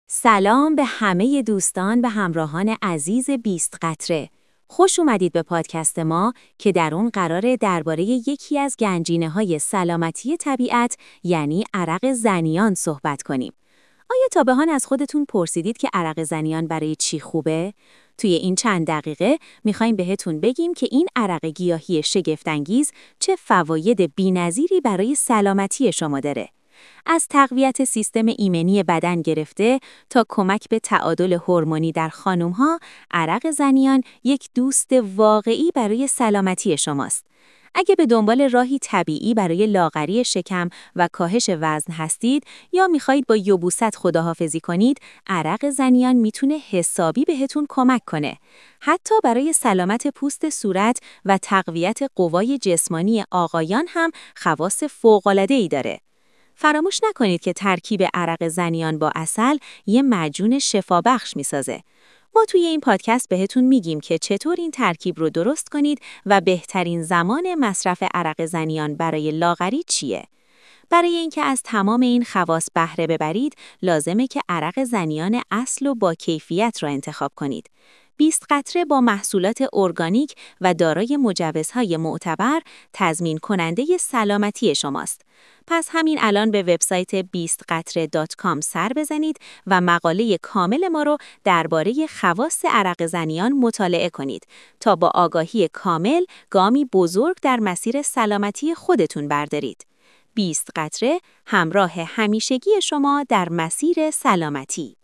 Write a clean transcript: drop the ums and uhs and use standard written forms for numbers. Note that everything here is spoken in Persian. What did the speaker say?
سلام به همه دوستان و همراهان عزیز 20 قطره. خوش اومدید به پادکست ما که در اون قراره درباره یکی از گنجینه‌های سلامتی طبیعت یعنی عرق زنیان صحبت کنیم. آیا تا به حال از خودتون پرسیدید که عرق زنیان برای چی خوبه؟ توی این چند دقیقه میخوایم بهتون بگیم که این عرق گیاهی شگفت‌انگیز چه فواید بی‌نظیری برای سلامتی شما داره. از تقویت سیستم ایمنی بدن گرفته تا کمک به تعادل هورمونی در خانم‌ها، عرق زنیان یک دوست واقعی برای سلامتی شماست. اگه به دنبال راهی طبیعی برای لاغری شکم و کاهش وزن هستید یا میخواهید با یبوست خداحافظی کنید، عرق زنیان میتونه حسابی بهتون کمک کنه. حتی برای سلامت پوست صورت و تقویت قوای جسمانی آقایان هم خواص فوق‌العاده‌ای داره. فراموش نکنید که ترکیب عرق زنیان با عسل یه معجون شفابخش میسازه. ما توی این پادکست بهتون میگیم که چطور این ترکیب رو درست کنید و بهترین زمان مصرف عرق زنیان برای لاغری چیه. برای اینکه از تمام این خواص بهره ببرید، لازمه که عرق زنیان اصل و با کیفیت را انتخاب کنید. 20 قطره با محصولات ارگانیک و دارای مجوزهای معتبر تضمین کننده سلامتی شماست. پس همین الان به وبسایت 20qatre.com سر بزنید و مقاله کامل ما رو درباره خواص عرق زنیان مطالعه کنید تا با آگاهی کامل گامی بزرگ در مسیر سلامتی خودتون بردارید. 20 قطره همراه همیشگی شما در مسیر سلامتی.